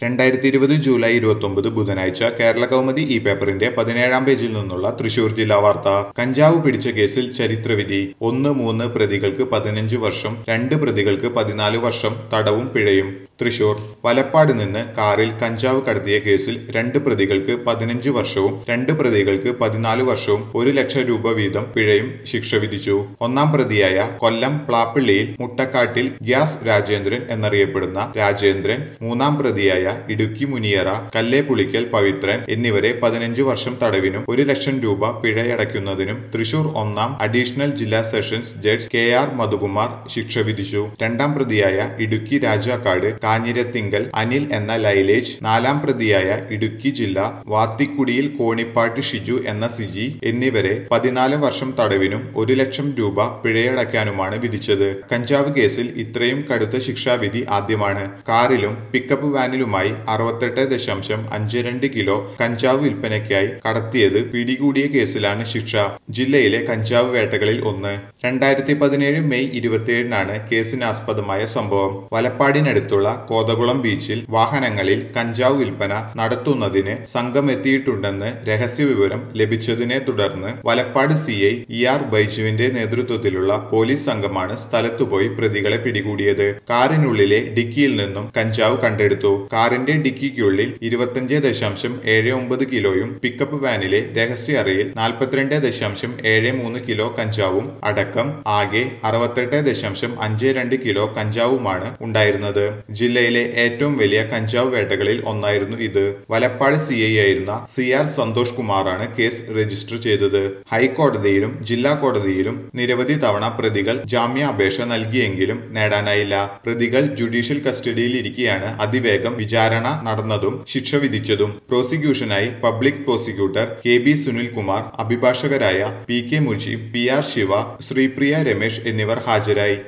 2020 July 29 ബുധനാഴ്ച കേരള കൗമുദി ഈ പേപ്പറിന്റെ 17-ാം പേജിൽ നിന്നുള്ള തൃശൂർ ജില്ലാ വാർത്ത. കഞ്ചാവ് പിടിച്ച കേസിൽ ചരിത്രവിധി. 1-3 പ്രതികൾക്ക് 15 വർഷം, 2 പ്രതികൾക്ക് 14 വർഷം തടവും പിഴയും. തൃശൂർ വലപ്പാട് നിന്ന് കാറിൽ കഞ്ചാവ് കടത്തിയ കേസിൽ 2 പ്രതികൾക്ക് 15 വർഷവും 2 പ്രതികൾക്ക് 14 വർഷവും 1 ലക്ഷം രൂപ വീതം പിഴയും ശിക്ഷ വിധിച്ചു. ഒന്നാം പ്രതിയായ കൊല്ലം പ്ലാപ്പിള്ളിയിൽ മുട്ടക്കാട്ടിൽ ഗ്യാസ് രാജേന്ദ്രൻ എന്നറിയപ്പെടുന്ന രാജേന്ദ്രൻ, മൂന്നാം പ്രതിയായ ഇടുക്കി മുനിയറ കല്ലേപുളിക്കൽ പവിത്രൻ എന്നിവരെ 15 വർഷം തടവിനും 1 ലക്ഷം രൂപ പിഴയടയ്ക്കുന്നതിനും തൃശൂർ 1-ാം അഡീഷണൽ ജില്ലാ സെഷൻസ് ജഡ്ജ് KR മധുകുമാർ ശിക്ഷ വിധിച്ചു. രണ്ടാം പ്രതിയായ ഇടുക്കി രാജാക്കാട് കാഞ്ഞിരത്തിങ്കൽ അനിൽ എന്ന ലൈലേജ്, 4-ാം പ്രതിയായ ഇടുക്കി ജില്ലാ വാത്തിക്കുടിയിൽ കോണിപ്പാട്ട് ഷിജു എന്ന സിജി എന്നിവരെ 14 വർഷം തടവിനും 1 ലക്ഷം രൂപ പിഴയടയ്ക്കാനുമാണ് വിധിച്ചത്. കഞ്ചാവ് കേസിൽ ഇത്രയും കടുത്ത ശിക്ഷാവിധി ആദ്യമാണ്. കാറിലും പിക്കപ്പ് വാനിലുമായി 68.52 കിലോ കഞ്ചാവ് വിൽപ്പനയ്ക്കായി കടത്തിയത് പിടികൂടിയ കേസിലാണ് ശിക്ഷ. ജില്ലയിലെ കഞ്ചാവ് വേട്ടകളിൽ ഒന്ന്. 2017 മെയ് 27-നാണ് കേസിനാസ്പദമായ സംഭവം. വലപ്പാടിനടുത്തുള്ള കോതകുളം ബീച്ചിൽ വാഹനങ്ങളിൽ കഞ്ചാവ് വിൽപ്പന നടത്തുന്നതിന് സംഘം എത്തിയിട്ടുണ്ടെന്ന് രഹസ്യവിവരം ലഭിച്ചതിനെ തുടർന്ന് വലപ്പാട് CI ER ബൈജുവിന്റെ നേതൃത്വത്തിലുള്ള പോലീസ് സംഘമാണ് സ്ഥലത്തുപോയി പ്രതികളെ പിടികൂടിയത്. കാറിനുള്ളിലെ ഡിക്കിയിൽ നിന്നും കഞ്ചാവ് കണ്ടെടുത്തു. കാറിന്റെ ഡിക്കിക്കുള്ളിൽ 25.79 കിലോയും പിക്കപ്പ് വാനിലെ രഹസ്യ അറയിൽ 42.73 കിലോ കഞ്ചാവും അടക്കം ആകെ 68.52 കിലോ കഞ്ചാവുമാണ് ഉണ്ടായിരുന്നത്. ജില്ലയിലെ ഏറ്റവും വലിയ കഞ്ചാവ് വേട്ടകളിൽ ഒന്നായിരുന്നു ഇത്. വലപ്പാട് CI ആയിരുന്ന CR സന്തോഷ് കുമാറാണ് കേസ് രജിസ്റ്റർ ചെയ്തത്. ഹൈക്കോടതിയിലും ജില്ലാ കോടതിയിലും നിരവധി തവണ പ്രതികൾ ജാമ്യാപേക്ഷ നൽകിയെങ്കിലും നേടാനായില്ല. പ്രതികൾ ജുഡീഷ്യൽ കസ്റ്റഡിയിൽ ഇരിക്കെയാണ് അതിവേഗം വിചാരണ നടന്നതും ശിക്ഷ വിധിച്ചതും. പ്രോസിക്യൂഷനായി പബ്ലിക് പ്രോസിക്യൂട്ടർ KB സുനിൽകുമാർ, അഭിഭാഷകരായ PK മുജീബ്, PR ശിവ, ശ്രീപ്രിയ രമേശ് എന്നിവർ ഹാജരായി.